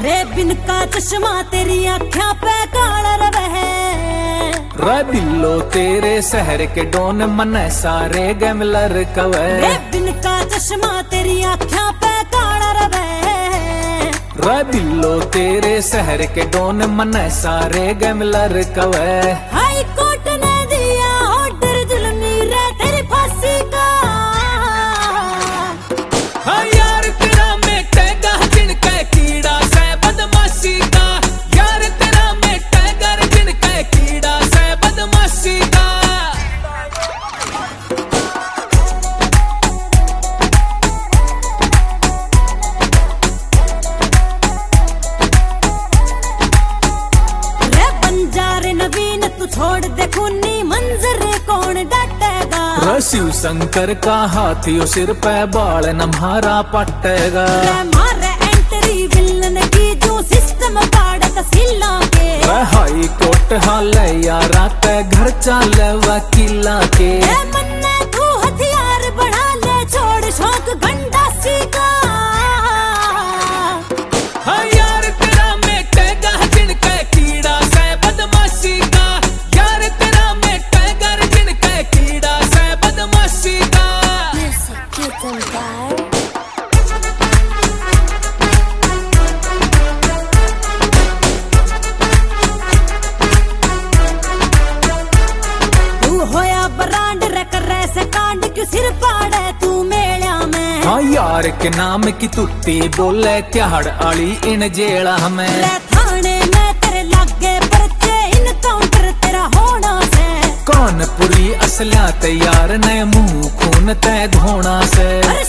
रे बिन का चश्मा तेरी आँखों पे काला रवे रे बिल्लो तेरे शहर के डोन मन सारे गैमलर कवे रे बिन का चश्मा तेरी आँखों पे काला रवे रे बिल्लो तेरे शहर के डोन मन सारे गैमलर कवे। हाई कोर्ट ने दिया ऑर्डर जुल्मी रे तेरी फांसी का। हाँ यार तेरा मेटेगा जिनका कीड़ा से बदमाशी का यार तेरा मेटेगा जिनका कीड़ा से बदमाशी का। रे बंजारे नवीन तू छोड़ दे खूनी मंजर कौन डांटेगा शिव शंकर का हाथी सिर पे बाल नम्हारा पटेगा मारे एंट्री विलन की जो सिस्टम पाड़ तसीला के हाई कोर्ट हाल यारा ते घर चाल वकीला के मन्ने तू हथियार बढ़ा ले छोड़ शौक गंडासी का। हाँ यार तेरा मेटेगा जिनका कीड़ा से बदमाशी का यार तेरा मेटेगा जिनका कीड़ा से बदमाशी का। तू होया ब्रांड रख रहे से कांड क्यों सिर पाड़े तू मेला में। हाँ यार के नाम की तुत्ती बोले त्याड़ आली इन जेला हमें रे थाने में तेरे लागे पर्चे इनकाउंटर तेरा होना से कौन पुरी असलिया तैयार ने मुंह खून तय धोना से।